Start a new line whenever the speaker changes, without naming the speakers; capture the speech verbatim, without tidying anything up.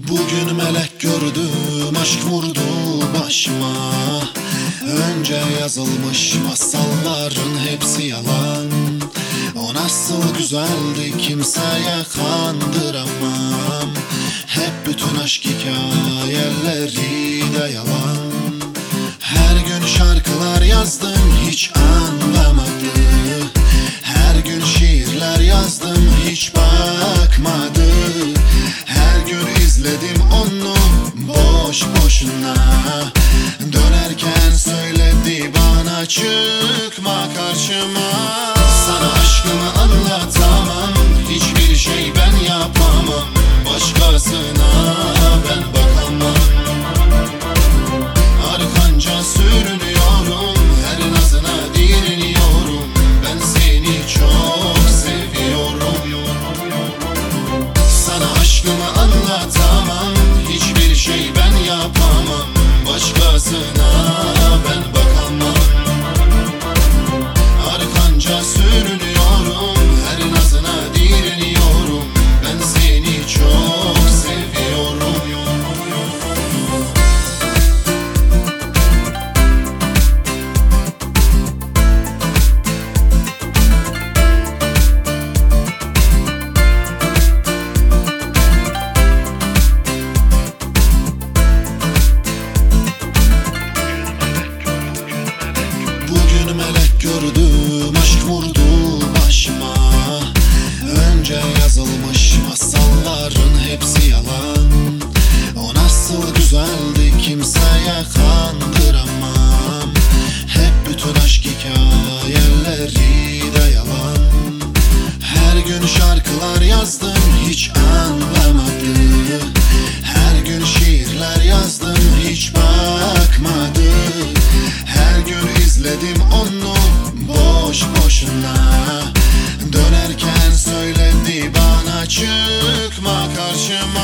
Bugün melek gördüm, aşk vurdu başıma. Önce yazılmış masalların hepsi yalan. O nasıl güzeldi, kimseye kandıramam. Hep bütün aşk hikayeleri de yalan. Her gün şarkılar yazdım, hiç anlamadı. Her gün şiirler yazdım, hiç bakmadı. Her gün izledim onu boş boşuna. Dönerken söyledi bana, çıkma karşıma. Sana aşkımı anlatamam, hiçbir şey ben yapamam. Başkasına ben bakamam. Arkanca sürünüyorum, her nazına direniyorum. Ben seni çok seviyorum. Sana aşkımı anlatamam, hiçbir şey ben yapamam. Başkasına ben bakamam. Arkanca sürünüyorum, her nazına direniyorum. Ben seni çok seviyorum. Bugün melek gördüm, aşk vurdu başıma. Önce yazılmış masalların hepsi yalan. O nasıl güzeldi, kimseye kandıramam. Hep bütün aşk hikayeleri de yalan. Her gün şarkılar yazdım, hiç anlamadı. Her gün şiirler yazdım, hiç bakmadı. Her gün izledim onu boş boşuna. Dönerken söyledi bana, çıkma karşıma.